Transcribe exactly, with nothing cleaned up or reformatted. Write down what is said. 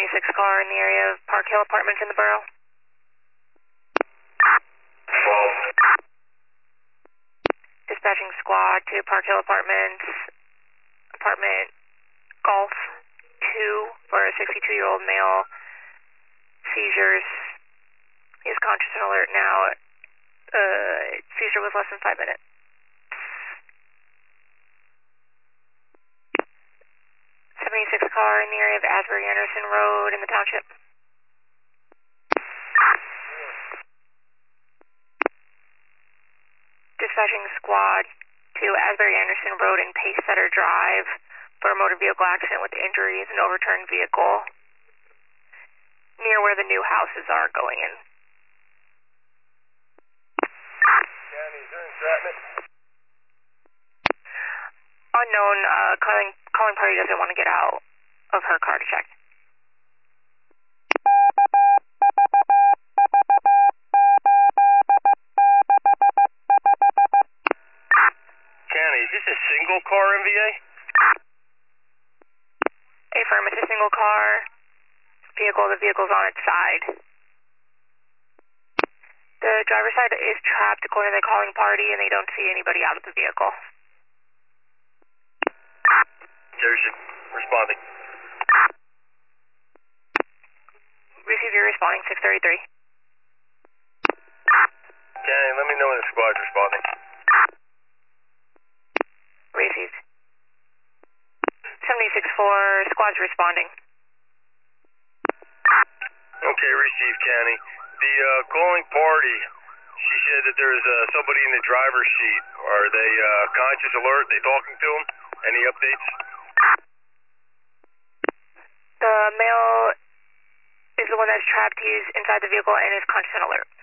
seventy-six car in the area of Park Hill Apartments in the borough. Dispatching squad to Park Hill Apartments, apartment Golf two for a sixty-two-year-old male. Seizures. He is conscious and alert now. Uh, seizure was less than five minutes. seventy-six car in the area of Asbury Anderson Road in the township. Dispatching squad to Asbury Anderson Road and Pacesetter Drive for a motor vehicle accident with injuries and overturned vehicle near where the new houses are going in. County, is there entrapment? Unknown, uh, calling, calling party doesn't want to get out of her car to check. County, is this a single car M V A? Affirm, it's a single car vehicle. The vehicle's on its side. The driver's side is trapped according to the calling party, and they don't see anybody out of the vehicle. Jersey, responding. Receive your responding, six thirty-three. County, let me know when the squad's responding. Received. seventy-six four, squad's responding. Okay, received, County. The uh, calling party, she said that there's uh, somebody in the driver's seat. Are they uh, conscious, alert? They talking to him? Any updates? The male is the one that's trapped. He's inside the vehicle and is conscious and alert.